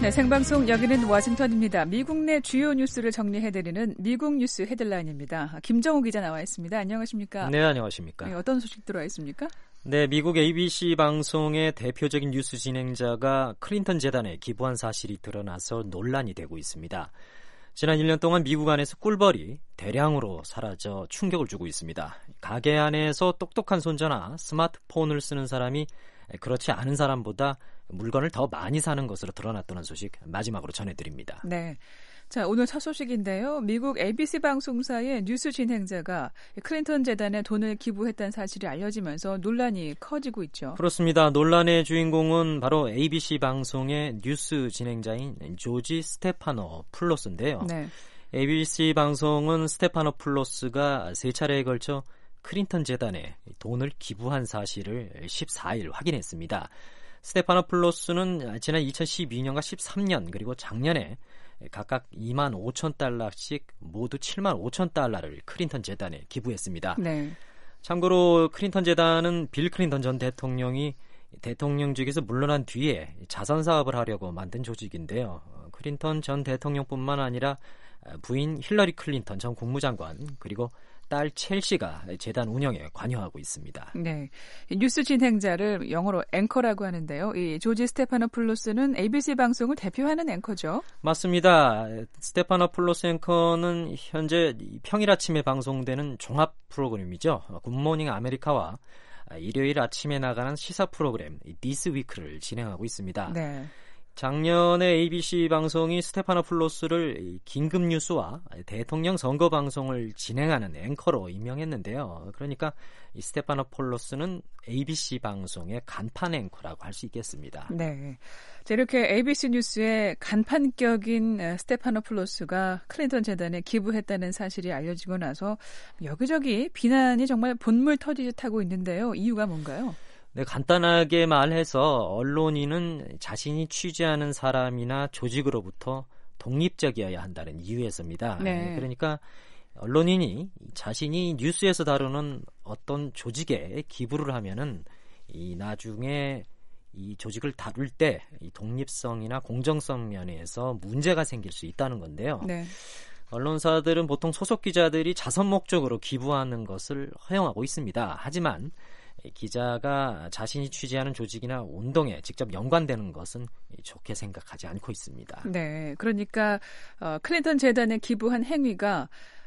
네, 생방송 여기는 워싱턴입니다. 미국 내 주요 뉴스를 정리해드리는 미국 뉴스 헤드라인입니다. 김정우 기자 나와 있습니다. 안녕하십니까? 네, 안녕하십니까? 네, 어떤 소식 들어와 있습니까? 네, 미국 ABC 방송의 대표적인 뉴스 진행자가 클린턴 재단에 기부한 사실이 드러나서 논란이 되고 있습니다. 지난 1년 동안 미국 안에서 꿀벌이 대량으로 사라져 충격을 주고 있습니다. 가게 안에서 똑똑한 손자나 스마트폰을 쓰는 사람이 그렇지 않은 사람보다 물건을 더 많이 사는 것으로 드러났다는 소식 마지막으로 전해드립니다. 네. 자, 오늘 첫 소식인데요. 미국 ABC 방송사의 뉴스 진행자가 클린턴 재단에 돈을 기부했다는 사실이 알려지면서 논란이 커지고 있죠. 그렇습니다. 논란의 주인공은 바로 ABC 방송의 뉴스 진행자인 조지 스테파노풀로스인데요. 네. ABC 방송은 스테파노풀로스가 3차례에 걸쳐 클린턴 재단에 돈을 기부한 사실을 14일 확인했습니다. 스테파노풀로스는 지난 2012년과 13년 그리고 작년에 각각 2만 5천 달러씩 모두 7만 5천 달러를 클린턴 재단에 기부했습니다. 네. 참고로 클린턴 재단은 빌 클린턴 전 대통령이 대통령직에서 물러난 뒤에 자선 사업을 하려고 만든 조직인데요. 클린턴 전 대통령뿐만 아니라 부인 힐러리 클린턴 전 국무장관 그리고 딸 첼시가 재단 운영에 관여하고 있습니다. 네, 뉴스 진행자를 영어로 앵커라고 하는데요. 이 조지 스테파노풀로스는 ABC 방송을 대표하는 앵커죠. 맞습니다. 스테파노풀로스 앵커는 현재 평일 아침에 방송되는 종합 프로그램이죠. 굿모닝 아메리카와 일요일 아침에 나가는 시사 프로그램 디스 위크를 진행하고 있습니다. 네. 작년에 ABC 방송이 스테파노풀로스를 긴급 뉴스와 대통령 선거 방송을 진행하는 앵커로 임명했는데요. 그러니까 이 스테파노풀로스는 ABC 방송의 간판 앵커라고 할 수 있겠습니다. 네, 자, 이렇게 ABC 뉴스의 간판격인 스테파노풀로스가 클린턴 재단에 기부했다는 사실이 알려지고 나서 여기저기 비난이 정말 본물 터지듯 하고 있는데요. 이유가 뭔가요? 네, 간단하게 말해서 언론인은 자신이 취재하는 사람이나 조직으로부터 독립적이어야 한다는 이유에서입니다. 네. 그러니까 언론인이 자신이 뉴스에서 다루는 어떤 조직에 기부를 하면은 이 나중에 이 조직을 다룰 때 이 독립성이나 공정성 면에서 문제가 생길 수 있다는 건데요. 네. 언론사들은 보통 소속 기자들이 자선 목적으로 기부하는 것을 허용하고 있습니다. 하지만 기자가 자신이 취재하는 조직이나 운동에 직접 연관되는 것은 좋게 생각하지 않고 있습니다. 네, 그러니까 클린턴 재단에 기부한 행위가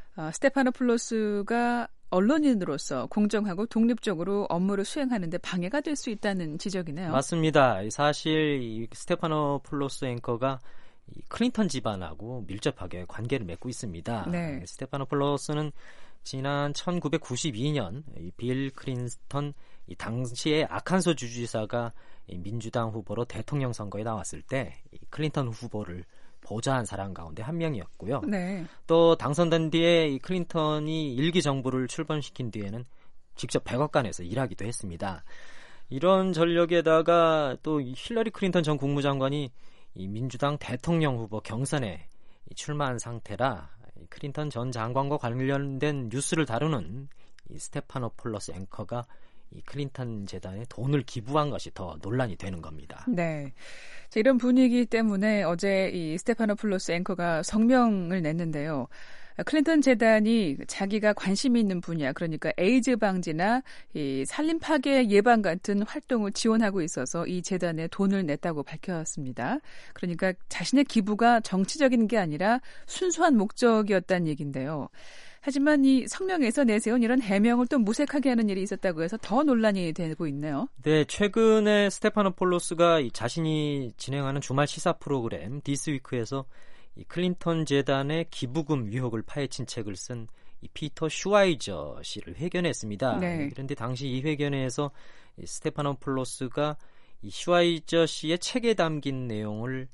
스테파노풀로스가 언론인으로서 공정하고 독립적으로 업무를 수행하는데 방해가 될 수 있다는 지적이네요. 맞습니다. 사실 이 스테파노풀로스 앵커가 이 클린턴 집안하고 밀접하게 관계를 맺고 있습니다. 네. 스테파노풀로스는 지난 1992년 빌 클린턴 이 당시의 아칸소 주지사가 민주당 후보로 대통령 선거에 나왔을 때 클린턴 후보를 보좌한 사람 가운데 한 명이었고요. 네. 또 당선된 뒤에 이 클린턴이 일기 정부를 출범시킨 뒤에는 직접 백악관에서 일하기도 했습니다. 이런 전력에다가 또 힐러리 클린턴 전 국무장관이 이 민주당 대통령 후보 경선에 출마한 상태라 클린턴 전 장관과 관련된 뉴스를 다루는 이 스테파노풀로스 앵커가 이 클린턴 재단에 돈을 기부한 것이 더 논란이 되는 겁니다. 네, 자, 이런 분위기 때문에 어제 이 스테파노풀로스 앵커가 성명을 냈는데요. 클린턴 재단이 자기가 관심이 있는 분야, 그러니까 에이즈 방지나 이 산림 파괴 예방 같은 활동을 지원하고 있어서 이 재단에 돈을 냈다고 밝혔습니다. 그러니까 자신의 기부가 정치적인 게 아니라 순수한 목적이었다는 얘기인데요. 하지만 이 성명에서 내세운 이런 해명을 또 무색하게 하는 일이 있었다고 해서 더 논란이 되고 있네요. 네, 최근에 스테파노풀로스가 자신이 진행하는 주말 시사 프로그램 디스 위크에서 이 클린턴 재단의 기부금 의혹을 파헤친 책을 쓴 이 피터 슈와이저 씨를 회견했습니다. 네. 그런데 당시 이 회견에서 이 스테파노풀로스가 이 슈와이저 씨의 책에 담긴 내용을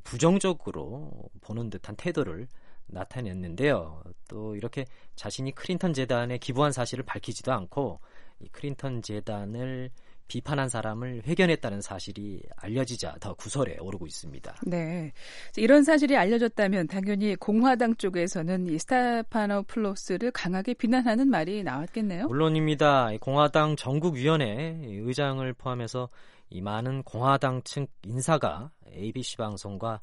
부정적으로 보는 듯한 태도를 나타냈는데요. 또 이렇게 자신이 클린턴 재단에 기부한 사실을 밝히지도 않고 이 클린턴 재단을 비판한 사람을 회견했다는 사실이 알려지자 더 구설에 오르고 있습니다. 네, 이런 사실이 알려졌다면 당연히 공화당 쪽에서는 이 스테파노풀로스를 강하게 비난하는 말이 나왔겠네요. 물론입니다. 공화당 전국위원회 의장을 포함해서 이 많은 공화당 측 인사가 ABC 방송과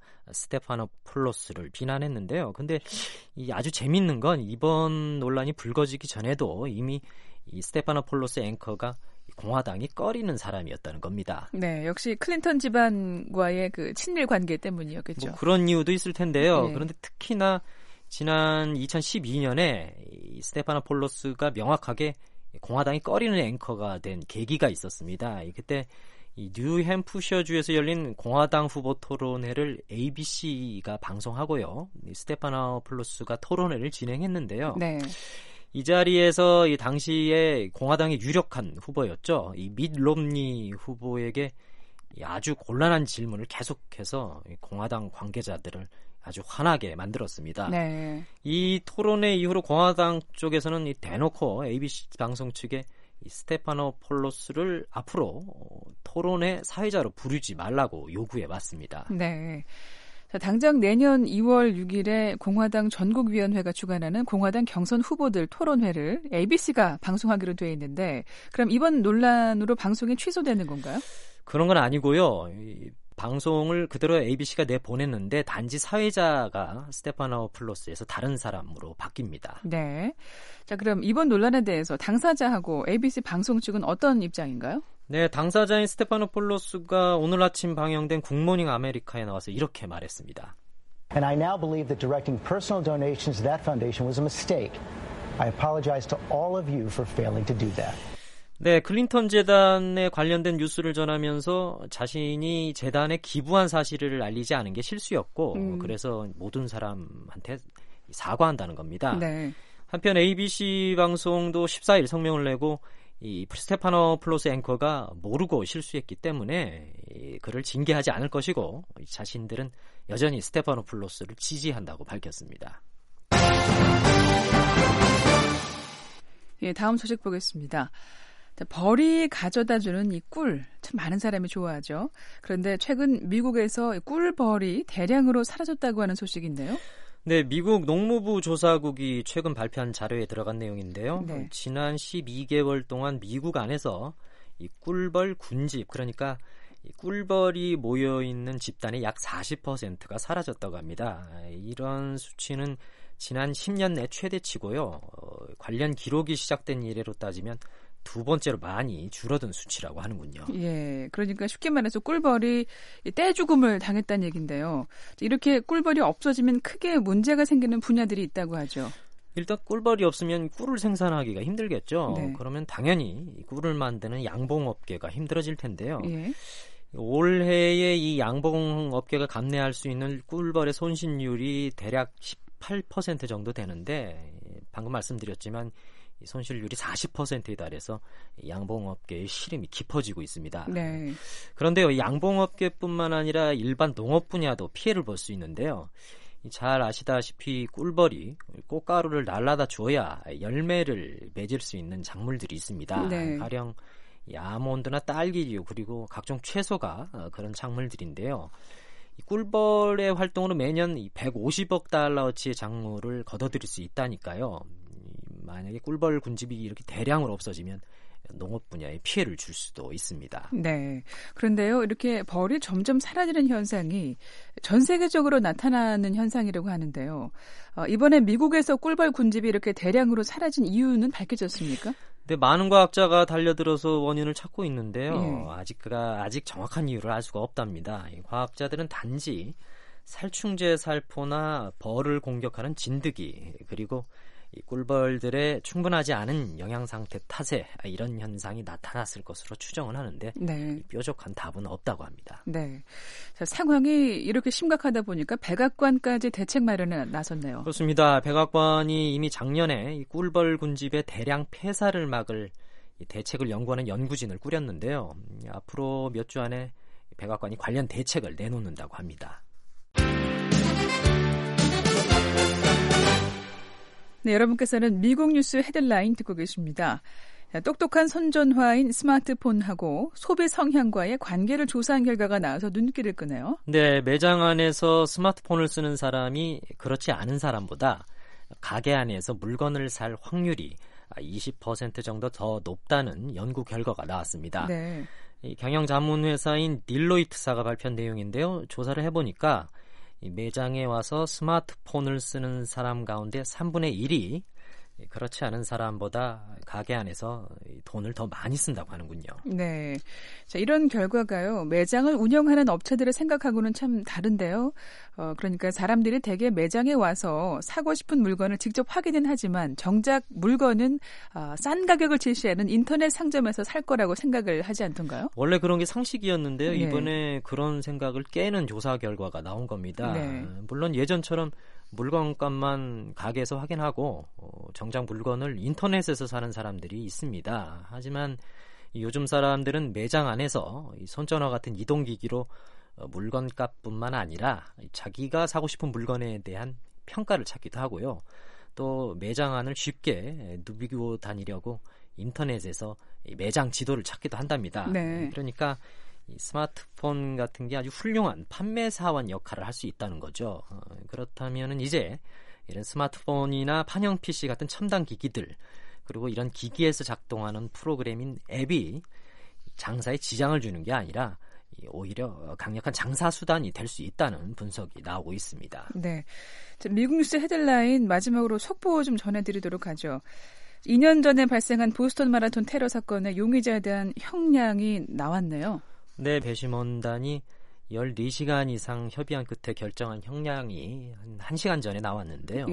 스테파노폴로스를 비난했는데요. 근데 이 아주 재밌는 건 이번 논란이 불거지기 전에도 이미 이 스테파노폴로스 앵커가 공화당이 꺼리는 사람이었다는 겁니다. 네, 역시 클린턴 집안과의 그 친밀 관계 때문이었겠죠. 뭐 그런 이유도 있을 텐데요. 네. 그런데 특히나 지난 2012년에 이 스테파노폴로스가 명확하게 공화당이 꺼리는 앵커가 된 계기가 있었습니다. 그때 이 뉴햄프셔주에서 열린 공화당 후보 토론회를 ABC가 방송하고요. 스테파노폴로스가 토론회를 진행했는데요. 네. 이 자리에서 이 당시에 공화당의 유력한 후보였죠. 이 밋 롬니 후보에게 아주 곤란한 질문을 계속해서 공화당 관계자들을 아주 화나게 만들었습니다. 네. 이 토론회 이후로 공화당 쪽에서는 대놓고 ABC 방송 측에 이 스테파노폴로스를 앞으로 토론회 사회자로 부르지 말라고 요구해 왔습니다. 네. 자, 당장 내년 2월 6일에 공화당 전국위원회가 주관하는 공화당 경선 후보들 토론회를 ABC가 방송하기로 돼 있는데 그럼 이번 논란으로 방송이 취소되는 건가요? 그런 건 아니고요. 이 방송을 그대로 ABC가 내보냈는데 단지 사회자가 스테파노폴로스에서 다른 사람으로 바뀝니다. 네. 자, 그럼 이번 논란에 대해서 당사자하고 ABC 방송 측은 어떤 입장인가요? 네, 당사자인 스테파노폴로스가 오늘 아침 방영된 굿모닝 아메리카에 나와서 이렇게 말했습니다. And I now believe that directing personal donations to that foundation was a mistake. I apologize to all of you for failing to do that. 네, 클린턴 재단에 관련된 뉴스를 전하면서 자신이 재단에 기부한 사실을 알리지 않은 게 실수였고 그래서 모든 사람한테 사과한다는 겁니다. 네. 한편 ABC 방송도 14일 성명을 내고 이 스테파노폴로스 앵커가 모르고 실수했기 때문에 그를 징계하지 않을 것이고 자신들은 여전히 스테파노폴로스를 지지한다고 밝혔습니다. 예, 다음 소식 보겠습니다. 벌이 가져다주는 이 꿀, 참 많은 사람이 좋아하죠. 그런데 최근 미국에서 꿀벌이 대량으로 사라졌다고 하는 소식인데요. 네, 미국 농무부 조사국이 최근 발표한 자료에 들어간 내용인데요. 네. 지난 12개월 동안 미국 안에서 이 꿀벌 군집, 그러니까 이 꿀벌이 모여있는 집단의 약 40%가 사라졌다고 합니다. 이런 수치는 지난 10년 내 최대치고요. 관련 기록이 시작된 이래로 따지면 두 번째로 많이 줄어든 수치라고 하는군요. 예, 그러니까 쉽게 말해서 꿀벌이 떼죽음을 당했다는 얘기인데요. 이렇게 꿀벌이 없어지면 크게 문제가 생기는 분야들이 있다고 하죠. 일단 꿀벌이 없으면 꿀을 생산하기가 힘들겠죠. 네. 그러면 당연히 꿀을 만드는 양봉업계가 힘들어질 텐데요. 예. 올해에 이 양봉업계가 감내할 수 있는 꿀벌의 손실률이 대략 18% 정도 되는데 방금 말씀드렸지만 이 손실률이 40%에 달해서 양봉업계의 시름이 깊어지고 있습니다. 네. 그런데요, 이 양봉업계뿐만 아니라 일반 농업 분야도 피해를 볼 수 있는데요. 잘 아시다시피 꿀벌이 꽃가루를 날라다 줘야 열매를 맺을 수 있는 작물들이 있습니다. 네. 가령 이 아몬드나 딸기류 그리고 각종 채소가 그런 작물들인데요. 이 꿀벌의 활동으로 매년 150억 달러어치의 작물을 거둬들일 수 있다니까요. 만약에 꿀벌 군집이 이렇게 대량으로 없어지면 농업 분야에 피해를 줄 수도 있습니다. 네. 그런데요, 이렇게 벌이 점점 사라지는 현상이 전 세계적으로 나타나는 현상이라고 하는데요. 이번에 미국에서 꿀벌 군집이 이렇게 대량으로 사라진 이유는 밝혀졌습니까? 네, 많은 과학자가 달려들어서 원인을 찾고 있는데요. 예. 아직 정확한 이유를 알 수가 없답니다. 과학자들은 단지 살충제 살포나 벌을 공격하는 진드기 그리고 이 꿀벌들의 충분하지 않은 영양 상태 탓에 이런 현상이 나타났을 것으로 추정을 하는데 네. 뾰족한 답은 없다고 합니다. 네. 자, 상황이 이렇게 심각하다 보니까 백악관까지 대책 마련에 나섰네요. 그렇습니다. 백악관이 이미 작년에 이 꿀벌 군집의 대량 폐사를 막을 이 대책을 연구하는 연구진을 꾸렸는데요. 앞으로 몇 주 안에 백악관이 관련 대책을 내놓는다고 합니다. 네, 여러분께서는 미국 뉴스 헤드라인 듣고 계십니다. 똑똑한 선전화인 스마트폰하고 소비 성향과의 관계를 조사한 결과가 나와서 눈길을 끄네요. 네, 매장 안에서 스마트폰을 쓰는 사람이 그렇지 않은 사람보다 가게 안에서 물건을 살 확률이 20% 정도 더 높다는 연구 결과가 나왔습니다. 네. 이 경영 자문 회사인 딜로이트사가 발표한 내용인데요. 조사를 해보니까 이 매장에 와서 스마트폰을 쓰는 사람 가운데 3분의 1이 그렇지 않은 사람보다 가게 안에서 돈을 더 많이 쓴다고 하는군요. 네. 자, 이런 결과가요. 매장을 운영하는 업체들을 생각하고는 참 다른데요. 그러니까 사람들이 대개 매장에 와서 사고 싶은 물건을 직접 확인은 하지만 정작 물건은 싼 가격을 제시하는 인터넷 상점에서 살 거라고 생각을 하지 않던가요? 원래 그런 게 상식이었는데요. 네. 이번에 그런 생각을 깨는 조사 결과가 나온 겁니다. 네. 물론 예전처럼 물건값만 가게에서 확인하고 정작 물건을 인터넷에서 사는 사람들이 있습니다. 하지만 요즘 사람들은 매장 안에서 손전화 같은 이동기기로 물건값뿐만 아니라 자기가 사고 싶은 물건에 대한 평가를 찾기도 하고요. 또 매장 안을 쉽게 누비고 다니려고 인터넷에서 매장 지도를 찾기도 한답니다. 네. 그러니까 이 스마트폰 같은 게 아주 훌륭한 판매사원 역할을 할 수 있다는 거죠. 그렇다면은 이제 이런 스마트폰이나 판형 PC 같은 첨단 기기들 그리고 이런 기기에서 작동하는 프로그램인 앱이 장사에 지장을 주는 게 아니라 오히려 강력한 장사 수단이 될 수 있다는 분석이 나오고 있습니다. 네. 미국 뉴스 헤드라인 마지막으로 속보 좀 전해드리도록 하죠. 2년 전에 발생한 보스턴 마라톤 테러 사건의 용의자에 대한 형량이 나왔네요. 네, 배심원단이 14시간 이상 협의한 끝에 결정한 형량이 한 1시간 전에 나왔는데요.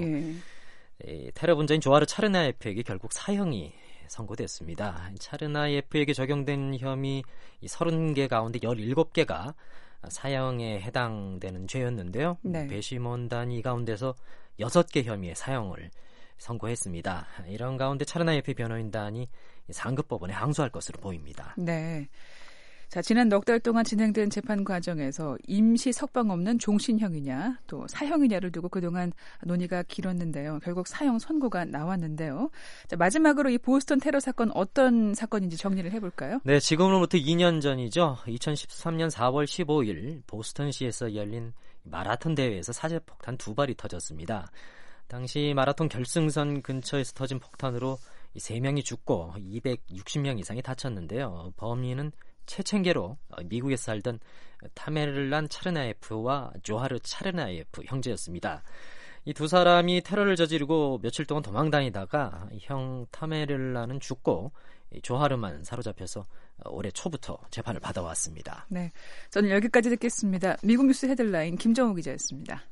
예. 테러 분자인 조하르 차르나예프에게 결국 사형이 선고됐습니다. 차르나예프에게 적용된 혐의 30개 가운데 17개가 사형에 해당되는 죄였는데요. 네. 배심원단이 이 가운데서 6개 혐의의 사형을 선고했습니다. 이런 가운데 차르나예프 변호인단이 상급법원에 항소할 것으로 보입니다. 네. 자, 지난 넉 달 동안 진행된 재판 과정에서 임시 석방 없는 종신형이냐 또 사형이냐를 두고 그동안 논의가 길었는데요. 결국 사형 선고가 나왔는데요. 자, 마지막으로 이 보스턴 테러 사건 어떤 사건인지 정리를 해볼까요? 네, 지금으로부터 2년 전이죠. 2013년 4월 15일 보스턴시에서 열린 마라톤 대회에서 사제폭탄 2발이 터졌습니다. 당시 마라톤 결승선 근처에서 터진 폭탄으로 3명이 죽고 260명 이상이 다쳤는데요. 범인은 체첸계로 미국에 살던 타메를란 차르나예프와 조하르 차르나예프 형제였습니다. 이 두 사람이 테러를 저지르고 며칠 동안 도망 다니다가 형 타메를란은 죽고 조하르만 사로잡혀서 올해 초부터 재판을 받아왔습니다. 네, 저는 여기까지 듣겠습니다. 미국 뉴스 헤드라인 김정우 기자였습니다.